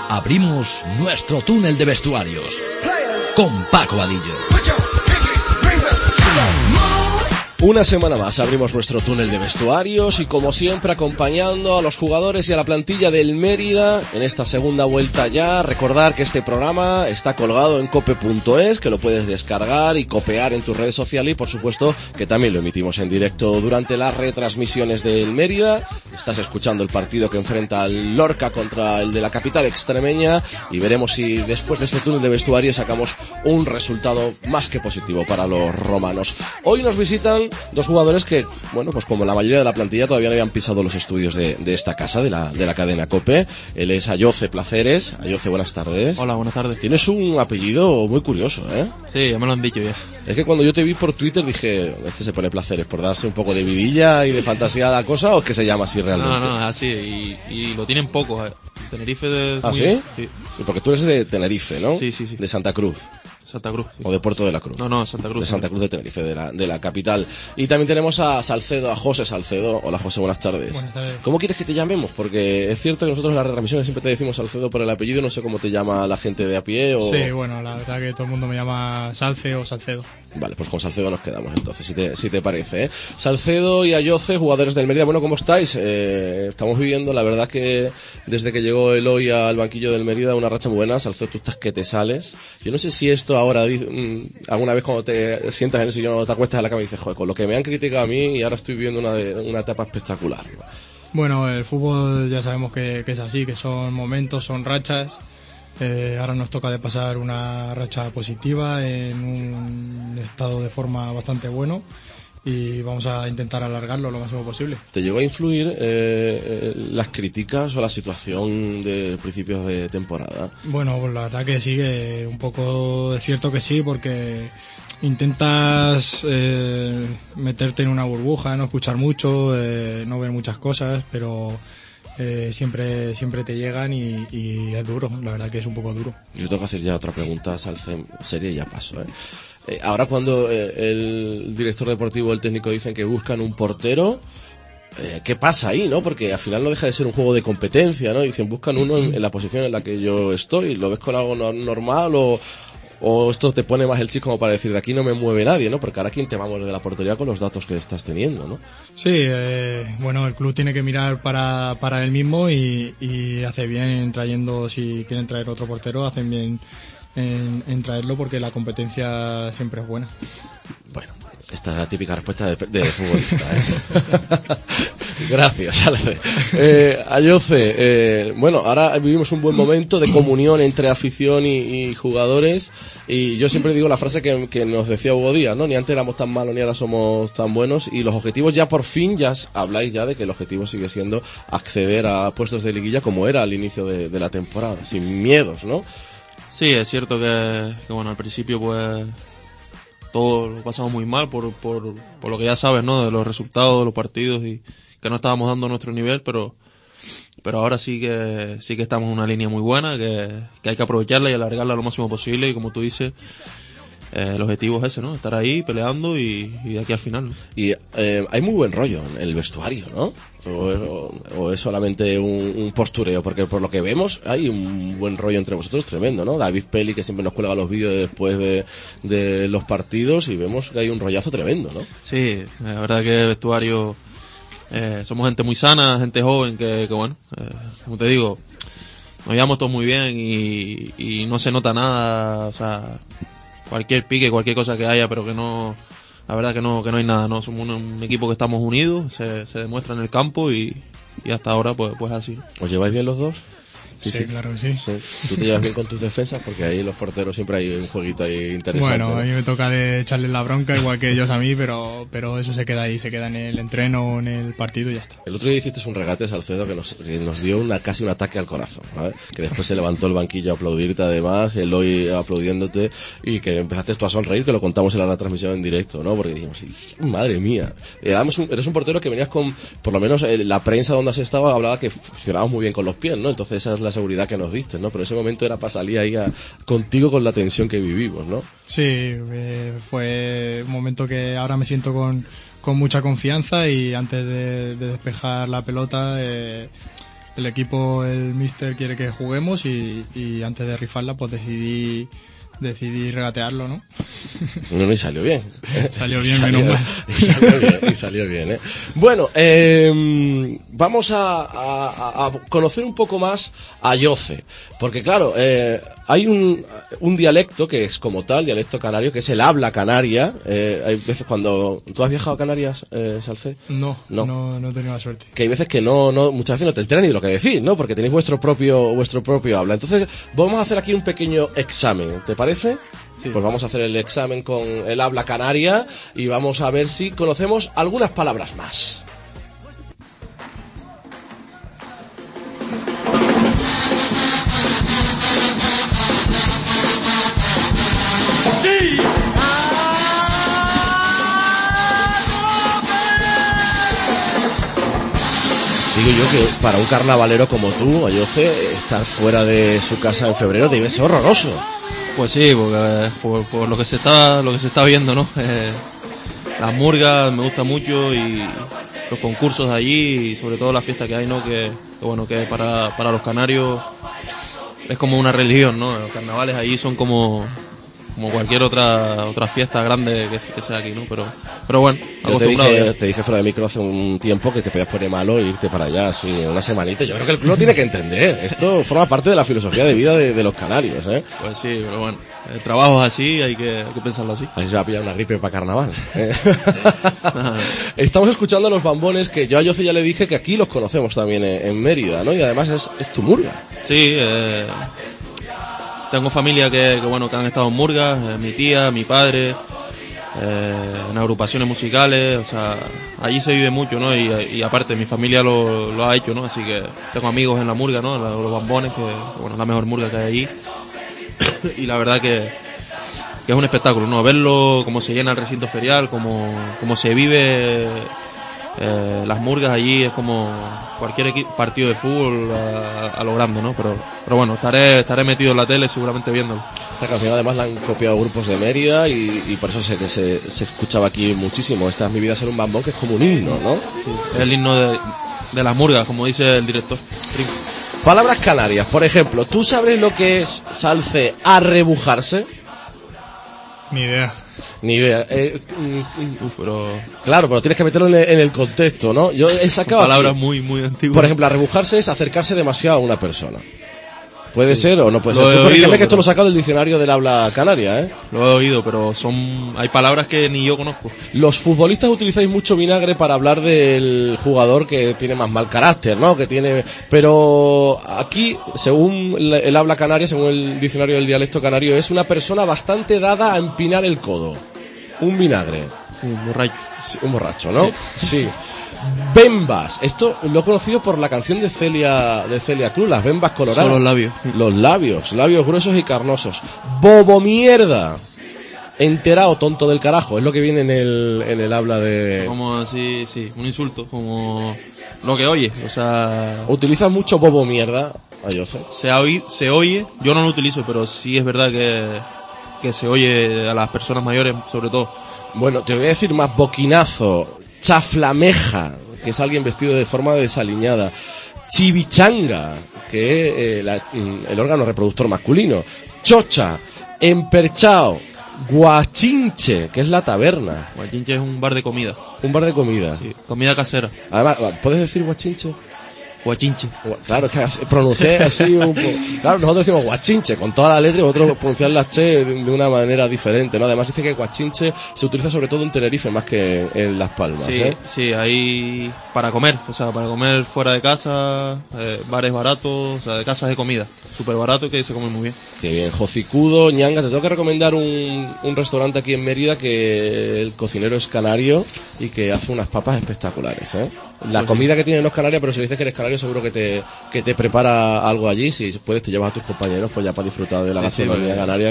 Abrimos nuestro túnel de vestuarios con Paco Vadillo. Una semana más abrimos nuestro túnel de vestuarios y como siempre acompañando a los jugadores y a la plantilla del Mérida en esta segunda vuelta ya. Recordar que este programa está colgado en cope.es, que lo puedes descargar y copiar en tus redes sociales y por supuesto que también lo emitimos en directo durante las retransmisiones del Mérida. Estás escuchando el partido que enfrenta al Lorca contra el de la capital extremeña y veremos si después de este túnel de vestuarios sacamos un resultado más que positivo para los romanos. Hoy nos visitan dos jugadores que, bueno, pues como la mayoría de la plantilla todavía no habían pisado los estudios de esta casa, de la cadena COPE. Él es Ayoce Placeres. Ayoce, buenas tardes. Hola, buenas tardes. Tienes un apellido muy curioso, ¿eh? Sí, ya me lo han dicho ya. Es que cuando yo te vi por Twitter dije, este se pone Placeres, por darse un poco de vidilla y de fantasía a la cosa, ¿o es que se llama así realmente? No, es así, y lo tienen pocos. Tenerife de... ¿Ah, sí? Sí, porque tú eres de Tenerife, ¿no? Sí. De Santa Cruz. Santa Cruz. Sí. O de Puerto de la Cruz. No, Santa Cruz. De Santa Cruz de Tenerife, de la capital. Y también tenemos a Salcedo, a José Salcedo. Hola José, buenas tardes. Buenas tardes. ¿Cómo quieres que te llamemos? Porque es cierto que nosotros en las retransmisiones siempre te decimos Salcedo por el apellido, no sé cómo te llama la gente de a pie o... Sí, bueno, la verdad que todo el mundo me llama Salce o Salcedo. Vale, pues con Salcedo nos quedamos entonces, si te parece, ¿eh? Salcedo y Ayoce, jugadores del Mérida. Bueno, ¿cómo estáis? Estamos viviendo, la verdad que desde que llegó Eloy al banquillo del Mérida, una racha muy buena. Salcedo, tú estás que te sales. Yo no sé si esto ahora, alguna vez cuando te sientas en el sillón o te acuestas en la cama y dices, joder, con lo que me han criticado a mí y ahora estoy viviendo una etapa espectacular. Bueno, el fútbol ya sabemos que es así, que son momentos, son rachas. Ahora nos toca de pasar una racha positiva en un estado de forma bastante bueno y vamos a intentar alargarlo lo máximo posible. ¿Te llegó a influir las críticas o la situación de principios de temporada? Bueno, pues la verdad que sí, que un poco es cierto que sí, porque intentas meterte en una burbuja, no escuchar mucho, no ver muchas cosas, pero... siempre te llegan y es duro, la verdad que es un poco duro. Yo tengo que hacer ya otra pregunta, Salce, seria y ya paso, ahora cuando el director deportivo o el técnico dicen que buscan un portero, ¿qué pasa ahí, no? Porque al final no deja de ser un juego de competencia, ¿no? Dicen, buscan uno en la posición en la que yo estoy, ¿lo ves con algo normal o esto te pone más el chip como para decir, de aquí no me mueve nadie, ¿no? Porque ahora quién te va a mover de la portería con los datos que estás teniendo, ¿no? Sí, bueno, el club tiene que mirar para él mismo y hace bien en trayendo, si quieren traer otro portero, hacen bien en traerlo porque la competencia siempre es buena. Bueno, esta es la típica respuesta de futbolista, Gracias, Salce. Ayoce, bueno, ahora vivimos un buen momento de comunión entre afición y jugadores y yo siempre digo la frase que nos decía Hugo Díaz, ¿no? Ni antes éramos tan malos ni ahora somos tan buenos y los objetivos ya por fin habláis ya de que el objetivo sigue siendo acceder a puestos de liguilla como era al inicio de la temporada, sin miedos, ¿no? Sí, es cierto que bueno, al principio pues todo lo pasamos muy mal por lo que ya sabes, ¿no? De los resultados de los partidos y que no estábamos dando nuestro nivel, pero ahora sí que estamos en una línea muy buena, que hay que aprovecharla y alargarla lo máximo posible y como tú dices, el objetivo es ese, ¿no? Estar ahí peleando y de aquí al final, ¿no? Y hay muy buen rollo en el vestuario, ¿no? O es solamente un postureo, porque por lo que vemos hay un buen rollo entre vosotros tremendo, ¿no? David Peli, que siempre nos cuelga los vídeos después de los partidos y vemos que hay un rollazo tremendo, ¿no? Sí, la verdad que el vestuario somos gente muy sana, gente joven que bueno, como te digo, nos llevamos todos muy bien y no se nota nada, o sea, cualquier pique, cualquier cosa que haya, pero que no, la verdad que no hay nada, no somos un equipo que estamos unidos, se demuestra en el campo y hasta ahora pues así. ¿Os lleváis bien los dos? Sí, claro que sí. ¿Tú te llevas bien con tus defensas? Porque ahí los porteros siempre hay un jueguito ahí interesante. Bueno, ¿no? a mí me toca de echarles la bronca igual que ellos a mí, pero eso se queda ahí, se queda en el entreno o en el partido y ya está. El otro día hiciste un regate, Salcedo, que nos dio casi un ataque al corazón, ¿vale? Que después se levantó el banquillo a aplaudirte además, Eloy aplaudiéndote y que empezaste tú a sonreír, que lo contamos en la transmisión en directo, ¿no? Porque dijimos, madre mía. Además, eres un portero que venías con, por lo menos la prensa donde has estado hablaba que funcionabas muy bien con los pies, ¿no? Entonces esa es la seguridad que nos diste, ¿no? Pero ese momento era para salir ahí contigo con la tensión que vivimos, ¿no? Sí, fue un momento que ahora me siento con mucha confianza y antes de despejar la pelota el equipo, el míster quiere que juguemos y antes de rifarla pues decidí regatearlo, ¿no? No, y salió bien. Salió bien, menos mal. Y salió bien, ¿eh? Bueno, vamos a conocer un poco más a Yoce, porque claro, hay un dialecto que es como tal, dialecto canario, que es el habla canaria. Hay veces cuando... ¿Tú has viajado a Canarias, Salce? No he tenido la suerte. Que hay veces que no, muchas veces no te enteras ni de lo que decís, ¿no? Porque tenéis vuestro propio habla. Entonces, vamos a hacer aquí un pequeño examen, ¿te parece? Sí. Pues vamos a hacer el examen con el habla canaria y vamos a ver si conocemos algunas palabras más. Digo yo que para un carnavalero como tú, Ayoce, estar fuera de su casa en febrero debe ser horroroso. Pues sí, porque por lo que se está viendo, ¿no? Las murgas me gusta mucho y los concursos de allí y sobre todo la fiesta que hay, ¿no? Que bueno, que para los canarios es como una religión, ¿no? Los carnavales allí son como cualquier otra fiesta grande que sea aquí, ¿no? Pero bueno, acostumbrado. Te dije fuera de micro hace un tiempo que te podías poner malo e irte para allá, así, una semanita. Yo creo que el club lo tiene que entender. Esto forma parte de la filosofía de vida de los canarios, ¿eh? Pues sí, pero bueno, el trabajo es así, hay que pensarlo así. Así se va a pillar una gripe para carnaval, ¿eh? Estamos escuchando a los Bambones, que yo a Yoce ya le dije que aquí los conocemos también en Mérida, ¿no? Y además es tu murga. Sí, tengo familia que han estado en murgas, mi tía, mi padre, en agrupaciones musicales, o sea, allí se vive mucho, ¿no? Y aparte mi familia lo ha hecho, ¿no? Así que tengo amigos en la murga, ¿no? Los Bambones, que bueno, la mejor murga que hay allí. Y la verdad que es un espectáculo, ¿no? Verlo, cómo se llena el recinto ferial, cómo se vive las murgas allí, es como cualquier partido de fútbol a lo grande, ¿no? Pero bueno, estaré metido en la tele seguramente viéndolo. Esta canción además la han copiado grupos de Mérida y por eso sé que se escuchaba aquí muchísimo. Esta es Mi vida ser un bambón, que es como un himno, ¿no? Sí, es el himno de las murgas, como dice el director. Palabras canarias, por ejemplo, ¿tú sabes lo que es, Salce, arrebujarse? Ni idea. Pero claro, pero tienes que meterlo en el contexto, ¿no? Yo he sacado palabras aquí, muy antiguas. Por ejemplo, arrebujarse es acercarse demasiado a una persona. Puede ser o no puede ser. Tú corrígeme que esto lo he sacado del diccionario del habla canaria, ¿eh? Lo he oído, pero hay palabras que ni yo conozco. Los futbolistas utilizáis mucho vinagre para hablar del jugador que tiene más mal carácter, ¿no? Pero aquí, según el habla canaria, según el diccionario del dialecto canario, es una persona bastante dada a empinar el codo. Un vinagre. Un borracho. Sí, un borracho, ¿no? Sí. Bembas, esto lo he conocido por la canción de Celia Cruz, las bembas coloradas. Son los labios. Los labios gruesos y carnosos. Bobo mierda. Enterado, tonto del carajo, es lo que viene en el habla de... Como así, sí, un insulto, como lo que oye, o sea... ¿Utilizas mucho bobo mierda, Ayoce? Se oye, yo no lo utilizo, pero sí es verdad que se oye a las personas mayores, sobre todo. Bueno, te voy a decir más: boquinazo, chaflameja, que es alguien vestido de forma desaliñada, chivichanga, que es el órgano reproductor masculino, chocha, emperchao, guachinche, que es la taberna. Guachinche es un bar de comida. Un bar de comida. Sí, comida casera. Además, ¿puedes decir guachinche? Guachinche. Claro, es que pronuncié así un poco. Claro, nosotros decimos guachinche con toda la letra y vosotros pronunciáis la che de una manera diferente, ¿no? Además dice que guachinche se utiliza sobre todo en Tenerife más que en Las Palmas, sí, ¿eh? Sí, ahí para comer, o sea, para comer fuera de casa, bares baratos, o sea, de casas de comida, súper barato, que se come muy bien. Qué bien. Jocicudo, Ñanga, te tengo que recomendar un restaurante aquí en Mérida que el cocinero es canario y que hace unas papas espectaculares, ¿eh? La pues comida que tienen los canarios, pero si dices que eres canario seguro que te prepara algo allí. Si puedes te llevas a tus compañeros pues ya para disfrutar de la gastronomía canaria,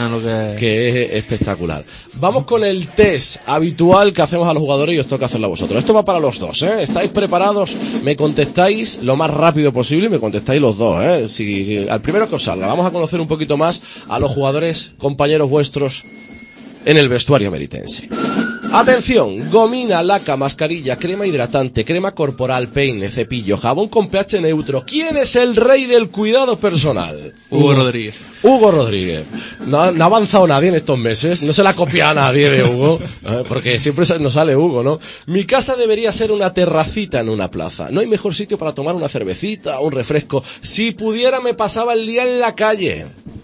que es espectacular. Vamos con el test habitual que hacemos a los jugadores y os toca hacerlo a vosotros. Esto va para los dos, ¿eh? ¿Estáis preparados? Me contestáis lo más rápido posible y me contestáis los dos, ¿eh? Si al primero que os salga. Vamos a conocer un poquito más a los jugadores, compañeros vuestros en el vestuario meritense. Atención, gomina, laca, mascarilla, crema hidratante, crema corporal, peine, cepillo, jabón con pH neutro. ¿Quién es el rey del cuidado personal? Hugo Rodríguez. Hugo Rodríguez. No ha avanzado nadie en estos meses, no se la copia a nadie de Hugo, porque siempre nos sale Hugo, ¿no? Mi casa debería ser una terracita en una plaza. No hay mejor sitio para tomar una cervecita o un refresco. Si pudiera me pasaba el día en la calle.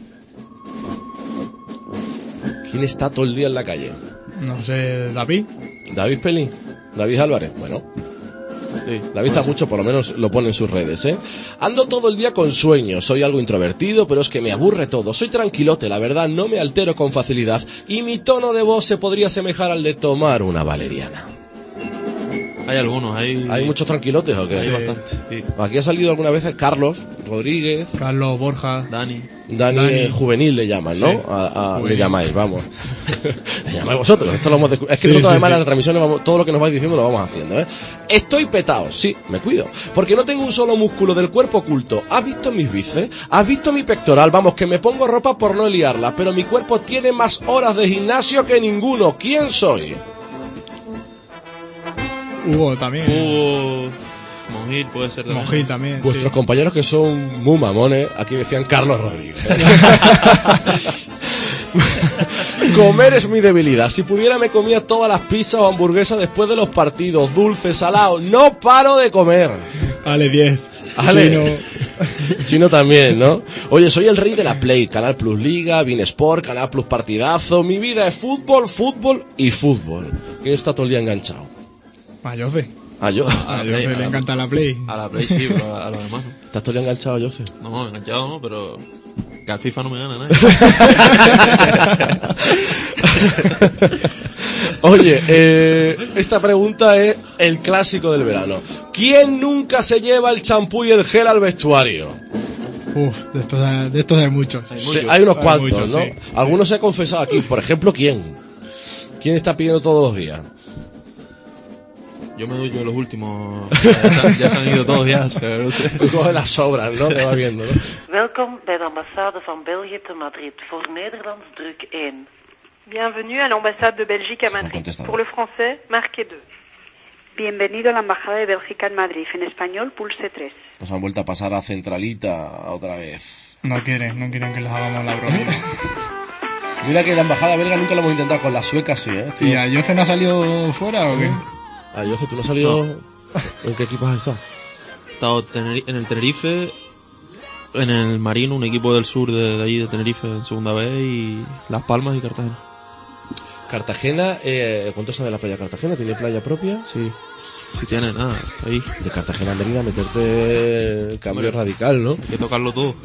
¿Quién está todo el día en la calle? No sé, David. David Pelín, David Álvarez, bueno. Sí, David está mucho, por lo menos lo pone en sus redes, ¿eh? Ando todo el día con sueño, soy algo introvertido, pero es que me aburre todo. Soy tranquilote, la verdad, no me altero con facilidad y mi tono de voz se podría asemejar al de tomar una valeriana. Hay algunos, ¿Hay muchos tranquilotes o qué? Sí, bastante. Sí. Aquí ha salido algunas veces Carlos Rodríguez, Carlos Borja, Dani. Juvenil le llaman, ¿no? Sí. Le llamáis, vamos. Le llamáis vosotros. Esto lo hemos es que nosotros además en las transmisiones todo lo que nos vais diciendo lo vamos haciendo, ¿eh? Estoy petado, sí, me cuido, porque no tengo un solo músculo del cuerpo oculto. ¿Has visto mis bíceps? ¿Has visto mi pectoral? Vamos, que me pongo ropa por no liarla, pero mi cuerpo tiene más horas de gimnasio que ninguno. ¿Quién soy? Hugo también. Hugo Mojil puede ser también. Mojil también. Vuestros sí. compañeros que son muy mamones, aquí decían Carlos Rodríguez. Comer es mi debilidad. Si pudiera me comía todas las pizzas o hamburguesas después de los partidos. Dulce, salado, no paro de comer. Ale 10. Ale. Chino también, ¿no? Oye, soy el rey de la Play, Canal Plus Liga, Bein Sport, Canal Plus Partidazo. Mi vida es fútbol, fútbol y fútbol. ¿Quién está todo el día enganchado? A Jose. ¿A yo? A Jose le encanta la Play. A la Play sí, pero a los demás no. ¿Estás todo el día enganchado, Jose? No, enganchado no, pero que al FIFA no me gana nadie. Oye, esta pregunta es el clásico del verano. ¿Quién nunca se lleva el champú y el gel al vestuario? Uf, de estos hay muchos. Sí, hay unos cuantos, muchos, ¿no? sí. Algunos se ha confesado aquí. Por ejemplo, ¿quién? ¿Quién está pidiendo todos los días? Yo me ducho de los últimos. Ya se han ido todos ya, no sé. Tú coges las sobras, ¿no? Te va viendo, ¿no? Welkom bij de ambassade van België te Madrid. Voor Nederlands druk 1. Bienvenue à l'ambassade de Belgique à Madrid. Pour le français, marquez 2. Bienvenido a la embajada de Bélgica en Madrid. En español, pulse 3. Nos han vuelto a pasar a Centralita otra vez. No quieren que les hagamos la broma. Mira que la embajada belga nunca lo hemos intentado, con la sueca sí, ¿eh? ¿Y a Jose no ha salido fuera o qué? Ah, Jose, ¿tú no has salido? ¿En qué equipo has estado? He estado en el Tenerife, en el Marino, un equipo del sur de allí de Tenerife en segunda vez, y Las Palmas y Cartagena. Cartagena, ¿cuánto está de la playa Cartagena? ¿Tiene playa propia? Sí, sí tiene, nada, ahí. De Cartagena a Mérida meterte cambio radical, ¿no? Hay que tocarlo todo.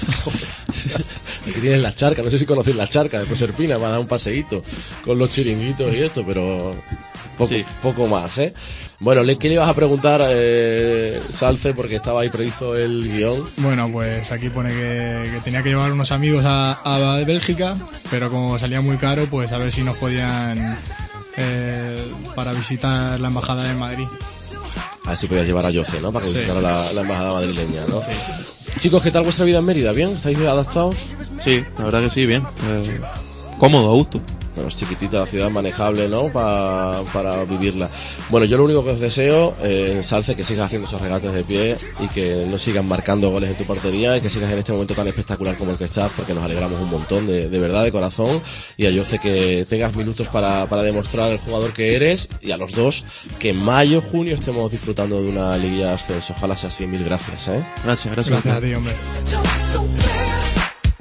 Aquí tienes la charca, no sé si conocéis la charca de Proserpina, va a dar un paseíto con los chiringuitos y esto, pero poco más, ¿eh? Bueno, ¿qué le ibas a preguntar, Salce? Porque estaba ahí previsto el guión. Bueno, pues aquí pone que tenía que llevar unos amigos a Bélgica, pero como salía muy caro, pues a ver si nos podían para visitar la embajada en Madrid. A ver si podías llevar a Jose, ¿no? Para que visitara la embajada madrileña, ¿no? Sí. Chicos, ¿qué tal vuestra vida en Mérida? ¿Bien? ¿Estáis adaptados? Sí, la verdad que sí, bien. Cómodo, a gusto. Bueno, es chiquitita la ciudad, manejable, ¿no? Para vivirla. Bueno, yo lo único que os deseo, Salce, que sigas haciendo esos regates de pie y que no sigan marcando goles en tu portería y que sigas en este momento tan espectacular como el que estás, porque nos alegramos un montón, de verdad, de corazón. Y a Jose que tengas minutos para demostrar el jugador que eres, y a los dos que en mayo, junio estemos disfrutando de una liguilla de ascenso. Ojalá sea así. Mil gracias, ¿eh? Gracias. Gracias a ti, hombre.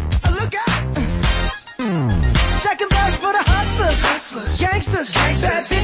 Second best for the hustlers, gangsters, bad